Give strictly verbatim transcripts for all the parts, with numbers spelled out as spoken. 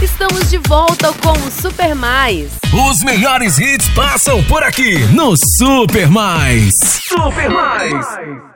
Estamos de volta com o Super Mais. Os melhores hits passam por aqui no Super Mais. Super Mais.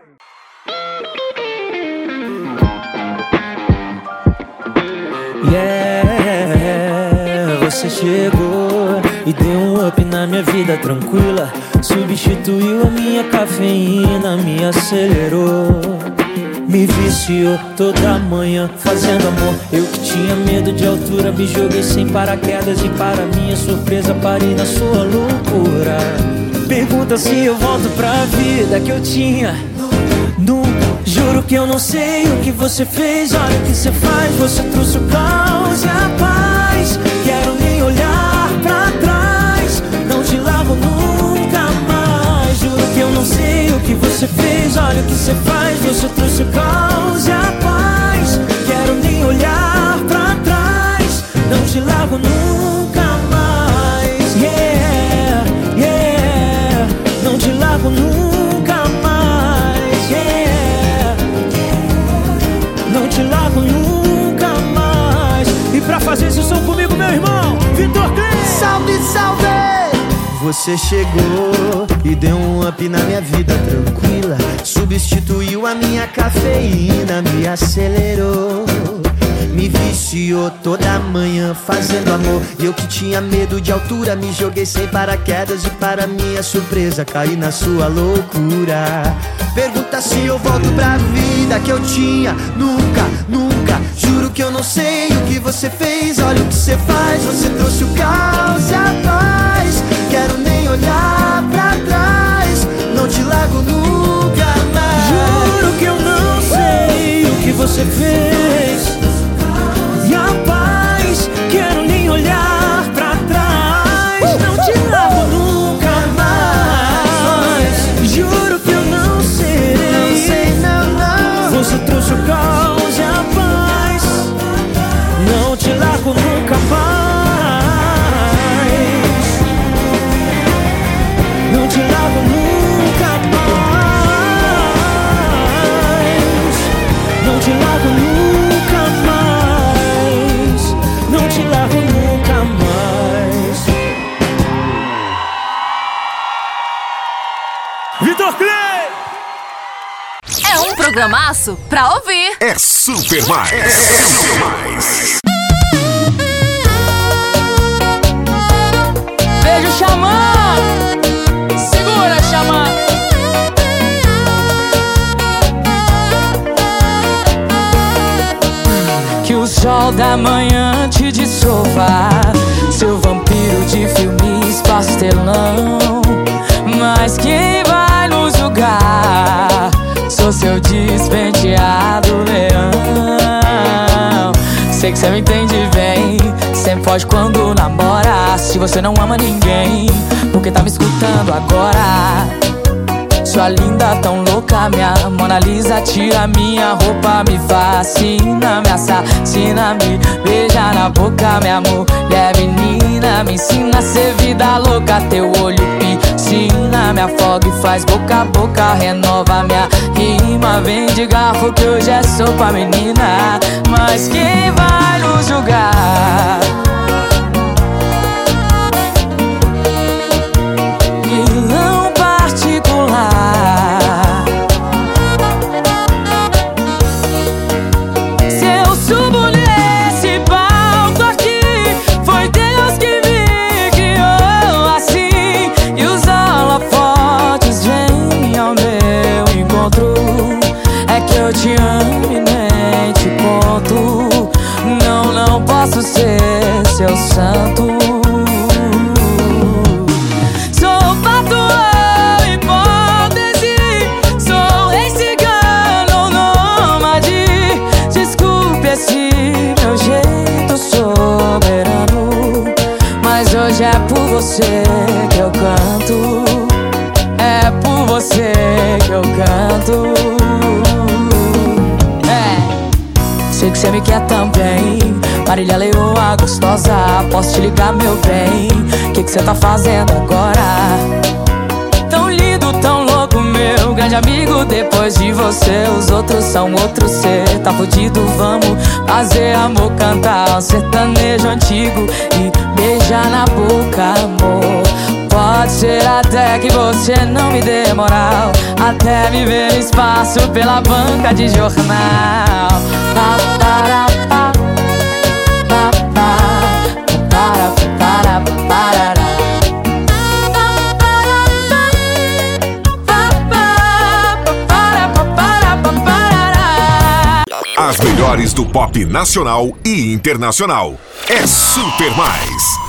Yeah, você chegou e deu um up na minha vida tranquila. Substituiu a minha cafeína, me acelerou. Me viciou toda manhã fazendo amor. Eu que tinha medo de altura, me joguei sem paraquedas e para minha surpresa parei na sua loucura. Pergunta se eu volto pra vida que eu tinha. Nunca, juro que eu não sei o que você fez. Olha o que você faz, você trouxe o caos e a paz. Quero nem olhar pra trás, não te largo nunca mais. Juro que eu não sei o que você fez. Olha o que você faz, você trouxe o caos e a paz. Quero nem olhar pra trás, não te largo nunca mais. Yeah, yeah, não te largo nunca mais. Yeah, não te largo nunca mais. E pra fazer esse som comigo, meu irmão, Vitor Clay. Salve, salve! Você chegou e deu um up na minha vida tranquila. Substituiu a minha cafeína, me acelerou. Me viciou toda manhã fazendo amor. E eu que tinha medo de altura, me joguei sem paraquedas e para minha surpresa caí na sua loucura. Pergunta se eu volto pra vida que eu tinha. Nunca, nunca, juro que eu não sei o que você fez. Olha o que você faz, você trouxe o caos e a paz. Quero nem olhar pra trás, não te largo nunca mais. Juro que eu não sei o que você fez. E a paz, quero nem olhar pra trás, não te largo nunca mais. Juro que eu não sei, não sei, não, não. Você trouxe o caos e a paz, não te largo nunca mais. Não te largo nunca mais. Não te largo nunca mais. Não te largo nunca mais. Vitor Clay! É um programaço pra ouvir. É Super Mais. É Super Mais. Beijo, Xamã! Segura, Xamã! Que o sol da manhã te dissolva, seu vampiro de filmes pastelão. Mas quem vai nos julgar? Sou seu despenteado leão. Sei que cê me entende bem, sempre foge quando namora. Se você não ama ninguém, porque tá me escutando agora? Sua linda tão louca, minha Mona Lisa. Tira minha roupa, me fascina, me assassina, me beija na boca, minha mulher menina. Me ensina a ser vida louca, teu olho piscina, me afoga e faz boca a boca, renova minha rima. Vem de garfo que hoje é sopa, menina. Mas quem vai nos julgar? Vilão particular. Se eu subo nesse palco aqui, foi Deus que me criou assim. E os holofotes vêm ao meu encontro. É que eu te amo e nem te conto. Não, não posso ser seu santo. Sou patrão, hipótese. Sou rei cigano, nômade. Desculpe esse meu jeito soberano, mas hoje é por você que eu canto. É por você que eu canto. É, sei que cê me quer também, Marília Leoa gostosa. Posso te ligar, meu bem? Que que cê tá fazendo agora? Tão lindo, tão louco, meu grande grande amigo depois de você. Os outros são outro ser. Tá fudido, vamos fazer amor, cantar um sertanejo antigo e beijar na boca, amor. Pode ser até que você não me dê moral, até me ver no espaço pela banca de jornal. Pa, para, pa, pa, pa, para, para, para. As melhores do pop nacional e internacional. É Super Mais.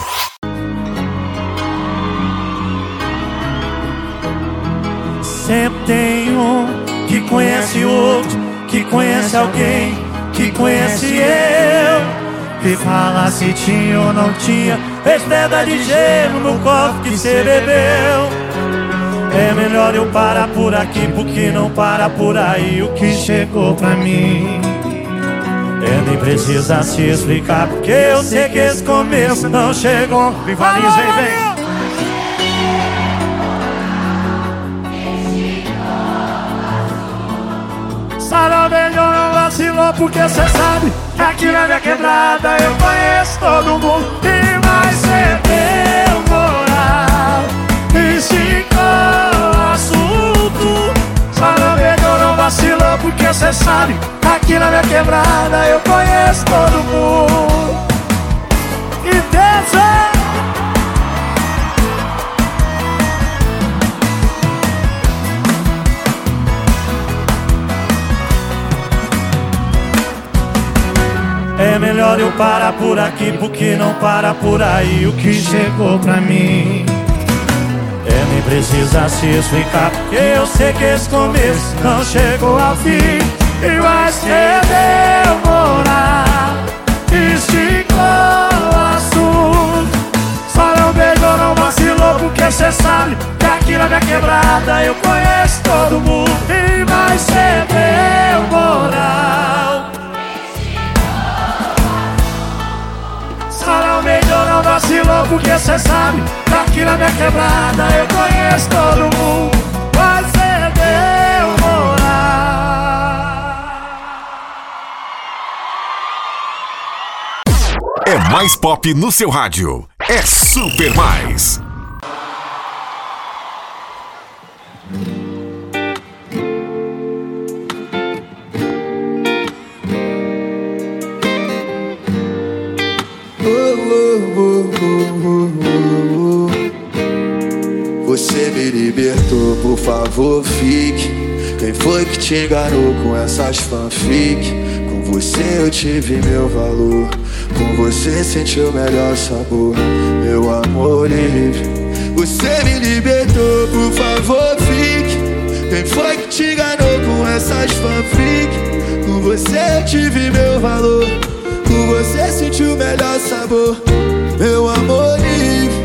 Sempre tem um que conhece outro, que conhece alguém, que conhece eu. E fala se tinha ou não tinha pedra de gelo no copo que cê bebeu. É melhor eu parar por aqui, porque não para por aí o que chegou pra mim. É, nem precisa se explicar, porque eu sei que esse começo não chegou. Vivaliza, vem, vem. Sarau melhor não vacilou, porque cê sabe que aqui na minha quebrada eu conheço todo mundo. E mais cê deu moral, esticou o assunto. Sarau melhor não vacilou, porque cê sabe que aqui na minha quebrada eu conheço todo mundo. E desce. É melhor eu parar por aqui, porque não para por aí o que chegou pra mim. É, nem precisa se explicar, porque eu sei que esse começo não chegou ao fim. E vai ser demorar, esticou o assunto. Só não beijou, não vacilou, porque cê sabe que aqui na minha quebrada eu conheço todo mundo. E vai ser demorar. Sarau melhor não vacilou, porque cê sabe que aqui na minha quebrada eu conheço todo mundo. Vai ser demorar. É mais pop no seu rádio. É Super Mais. Você me libertou, por favor, fique. Quem foi que te enganou com essas fanfic? Com você eu tive meu valor, com você senti o melhor sabor, meu amor livre. Você me libertou, por favor, fique. Quem foi que te enganou com essas fanfic? Com você eu tive meu valor, com você senti o melhor sabor, meu amor livre.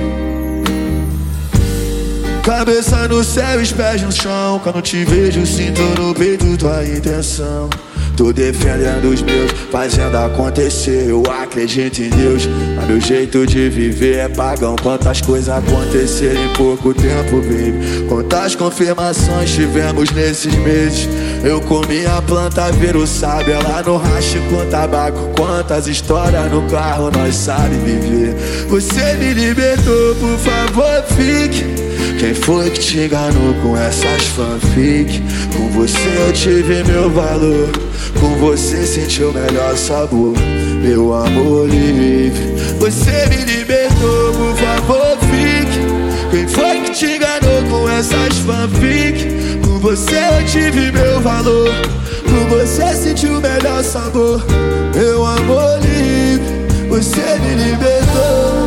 Cabeça no céu, os pés no chão. Quando te vejo, sinto no peito tua intenção. Tô defendendo os meus, fazendo acontecer. Eu acredito em Deus, mas meu jeito de viver é pagão. Quantas coisas aconteceram em pouco tempo, baby. Quantas confirmações tivemos nesses meses. Eu comi a planta, viro sábia lá no racho com tabaco. Quantas histórias no carro nós sabe viver. Você me libertou, por favor, fique. Quem foi que te enganou com essas fanfic? Com você eu tive meu valor, com você senti o melhor sabor, meu amor livre. Você me libertou, por favor, fique. Quem foi que te enganou com essas fanfic? Com você eu tive meu valor, com você senti o melhor sabor, meu amor livre. Você me libertou.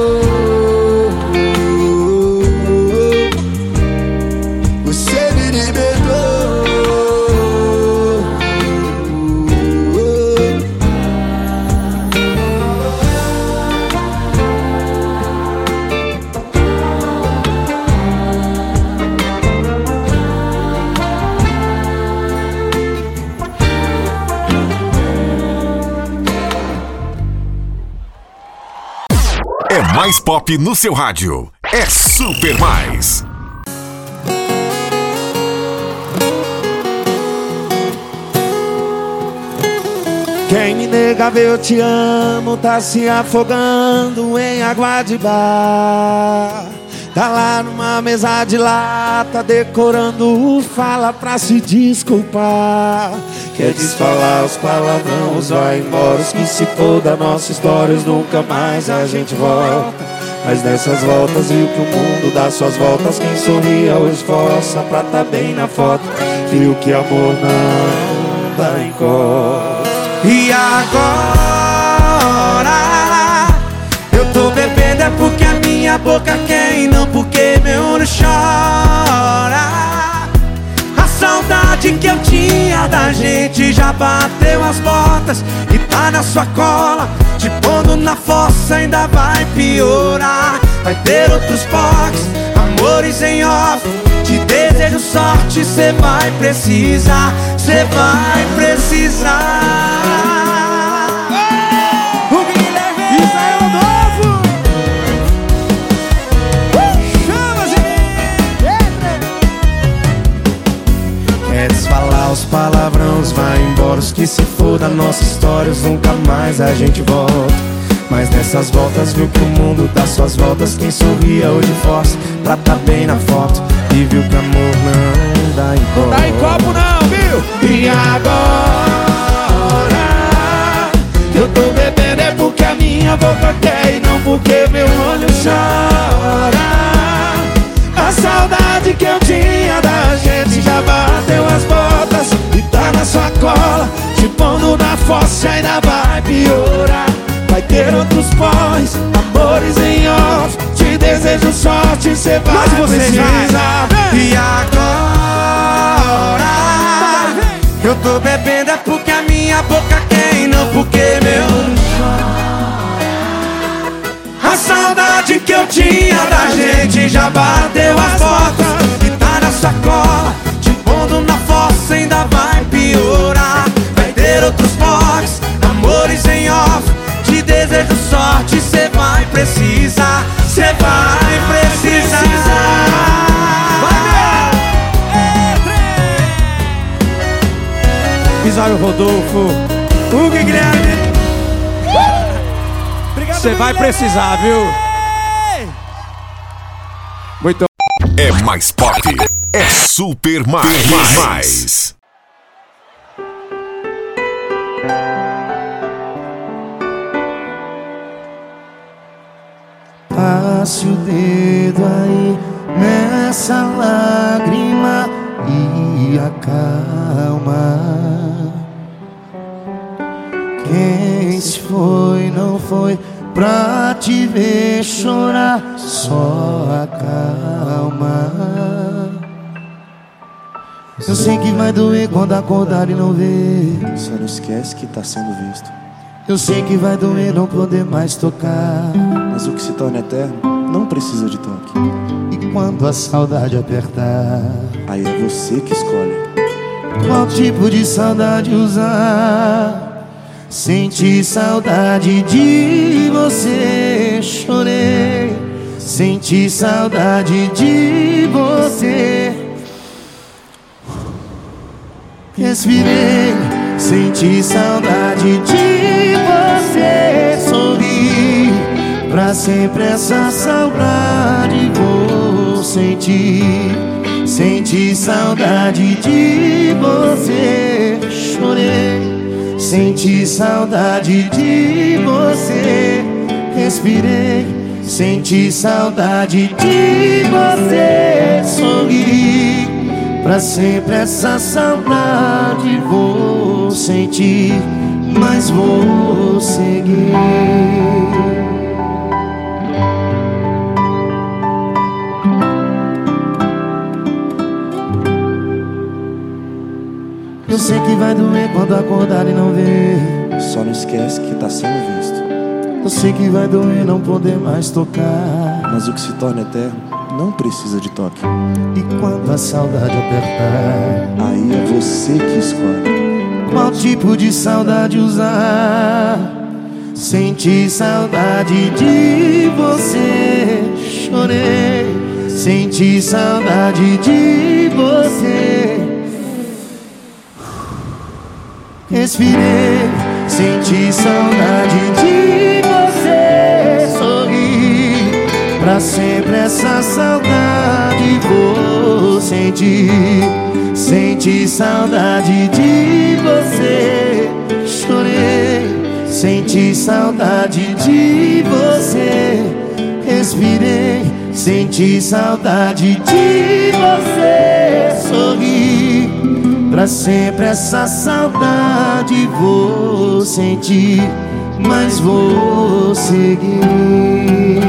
É mais pop no seu rádio. É Super Mais. Quem me negava eu te amo tá se afogando em água de bar. Tá lá numa mesa de lata decorando fala pra se desculpar. Quer desfalar os palavrões, vai embora os que se foda. Nossa história nunca mais a gente volta. Mas nessas voltas viu que o mundo dá suas voltas. Quem sorria hoje esforça pra tá bem na foto. Viu que amor não dá encosta. E agora eu tô bebendo é porque a minha boca quer e não porque meu olho chora. A saudade que eu tinha da gente já bateu as portas e tá na sua cola, te pondo na fossa ainda vai piorar. Vai ter outros pocs, amores em off. Te desejo sorte, cê vai precisar, cê vai precisar. Os palavrões, vai embora os que se foda. Nossas histórias nunca mais a gente volta. Mas nessas voltas viu que o mundo dá suas voltas. Quem sorria hoje força pra tá bem na foto. E viu que amor não dá em copo. Não dá em copo não, viu? E agora eu tô bebendo é porque a minha boca quer e não porque meu olho chora. A saudade que eu tinha da gente já bateu as botas e tá na sua cola, te pondo na fossa ainda vai piorar. Vai ter outros pós, amores em off. Te desejo sorte, cê vai precisar. E agora eu tô bebendo é porque a minha boca quer e não porque meu a saudade que eu tinha da gente já bateu as portas e tá na sacola, te pondo na fossa ainda vai piorar. Vai ter outros pocs, amores em off. Te desejo sorte, cê vai precisar, cê vai precisar. Pisório Rodolfo, Hugo Guilherme. Você vai precisar, viu? Muito. É mais pop, é super mais. mais. Passe o dedo aí nessa lágrima e acalma. Quem se foi não foi pra te ver chorar, só acalma. Eu sei que vai doer quando acordar e não ver. Só não esquece que tá sendo visto. Eu sei que vai doer não poder mais tocar. Mas o que se torna eterno não precisa de toque. E quando a saudade apertar, aí é você que escolhe qual tipo de saudade usar. Senti saudade de você, chorei. Senti saudade de você, respirei. Senti saudade de você, sorri. Pra sempre essa saudade vou sentir. Senti saudade de você, chorei. Senti saudade de você, respirei. Senti saudade de você, sorri. Pra sempre essa saudade vou sentir, mas vou seguir. Eu sei que vai doer quando acordar e não ver. Só não esquece que tá sendo visto. Eu sei que vai doer não poder mais tocar. Mas o que se torna eterno não precisa de toque. E quando a saudade apertar, aí é você que escolhe qual tipo de saudade usar. Senti saudade de você, chorei. Senti saudade de você, respirei. Senti saudade de você sorrir. Pra sempre essa saudade vou sentir. Senti saudade de você, chorei. Senti saudade de você, respirei. Senti saudade de você sorrir. Pra sempre essa saudade vou sentir, mas vou seguir.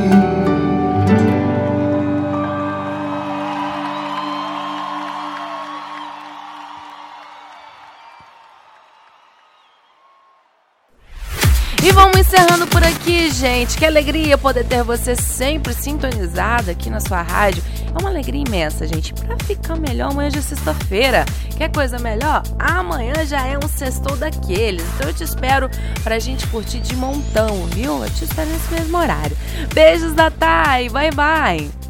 E vamos encerrando por aqui, gente. Que alegria poder ter você sempre sintonizado aqui na sua rádio. É uma alegria imensa, gente. Pra ficar melhor, amanhã já é sexta-feira. Quer coisa melhor? Amanhã já é um sextou daqueles. Então eu te espero pra gente curtir de montão, viu? Eu te espero nesse mesmo horário. Beijos da Thay. Bye, bye.